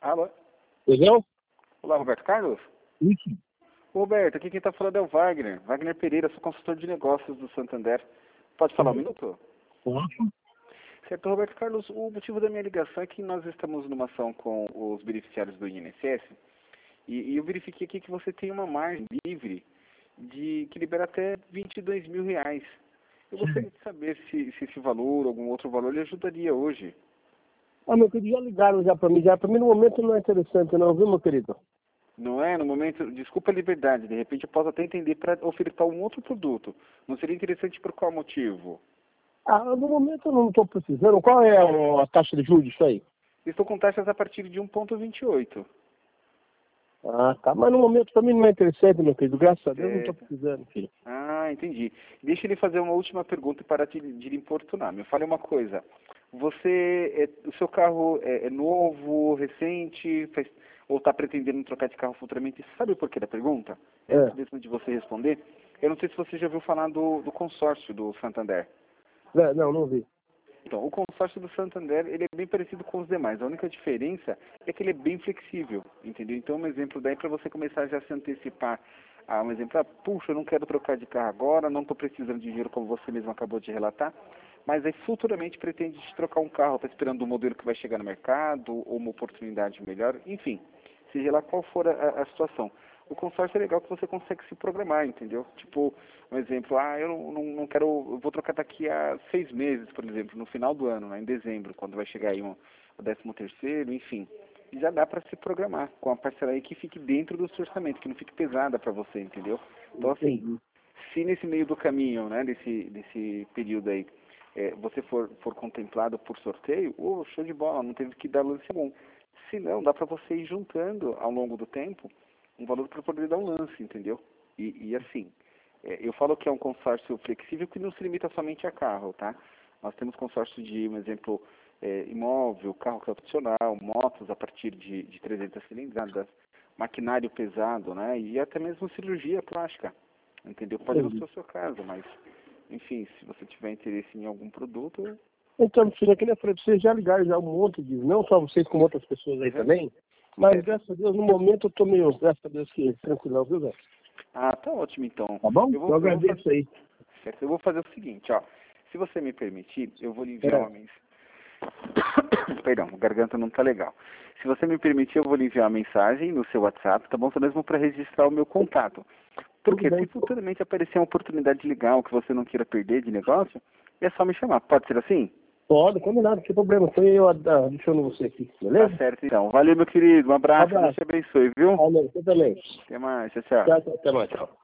Alô? Entendeu? Olá, Roberto Carlos? Isso. Roberto, aqui quem está falando é o Wagner. Wagner Pereira, sou consultor de negócios do Santander. Pode falar um minuto? Posso? Certo, Roberto Carlos, o motivo da minha ligação é que nós estamos numa ação com os beneficiários do INSS e eu verifiquei aqui que você tem uma margem livre que libera até R$ 22.000. Eu gostaria de saber se esse valor ou algum outro valor lhe ajudaria hoje. Ah, meu querido, já ligaram já para mim. Já para mim no momento não é interessante não, viu, meu querido? Não é? No momento, desculpa a liberdade, de repente eu posso até entender para ofertar um outro produto. Não seria interessante por qual motivo? Ah, no momento eu não estou precisando. Qual é a taxa de juros disso aí? Estou com taxas a partir de 1,28. Ah, tá. Mas no momento para mim não é interessante, meu querido. Graças a Deus não estou Certo. precisando, filho. Ah, entendi. Deixa ele fazer uma última pergunta para de lhe importunar. Me fale uma coisa. O seu carro é novo, recente, ou está pretendendo trocar de carro futuramente? Sabe o porquê da pergunta? Antes mesmo de você responder, eu não sei se você já ouviu falar do consórcio do Santander. Não vi. Então, o consórcio do Santander, ele é bem parecido com os demais. A única diferença é que ele é bem flexível, entendeu? Então, um exemplo daí para você começar já a se antecipar a um exemplo, puxa, eu não quero trocar de carro agora, não estou precisando de dinheiro como você mesmo acabou de relatar, mas aí futuramente pretende trocar um carro, está esperando um modelo que vai chegar no mercado, ou uma oportunidade melhor, enfim, seja lá qual for a situação. O consórcio é legal que você consegue se programar, entendeu? Tipo, um exemplo, eu não quero, eu vou trocar daqui a 6 meses, por exemplo, no final do ano, né, em dezembro, quando vai chegar aí o 13º, enfim. E já dá para se programar com a parcela aí que fique dentro do seu orçamento, que não fique pesada para você, entendeu? Então, assim, se nesse meio do caminho, né, desse período aí, você for contemplado por sorteio, show de bola, não teve que dar lance algum. Se não, dá para você ir juntando ao longo do tempo um valor para poder dar um lance, entendeu? E assim, eu falo que é um consórcio flexível que não se limita somente a carro, tá? Nós temos consórcio de, um exemplo, imóvel, carro tradicional, motos a partir de 300 cilindradas, maquinário pesado, né? E até mesmo cirurgia plástica, entendeu? Pode não ser o seu caso, mas, enfim, se você tiver interesse em algum produto... Então, filho, eu queria falar para vocês, já ligaram já um monte de... Não só vocês, como outras pessoas aí também. Mas, graças a Deus, no momento eu estou meio, graças a Deus, que tranquilão, viu, velho? Ah, tá ótimo, então. Tá bom? Eu agradeço aí. Certo, eu vou fazer o seguinte, ó. Se você me permitir, eu vou lhe enviar uma mensagem. Perdão, a garganta não tá legal. Se você me permitir, eu vou lhe enviar uma mensagem no seu WhatsApp, tá bom? Só mesmo para registrar o meu contato. Porque se futuramente aparecer uma oportunidade legal que você não queira perder de negócio, é só me chamar. Pode ser assim? Pode, combinado, não tem problema. Foi eu adiciono você aqui, beleza? Tá certo, então. Valeu, meu querido. Um abraço. Deus te abençoe, viu? Valeu, você também. Até mais. Tchau, tchau. Tchau, até mais, tchau.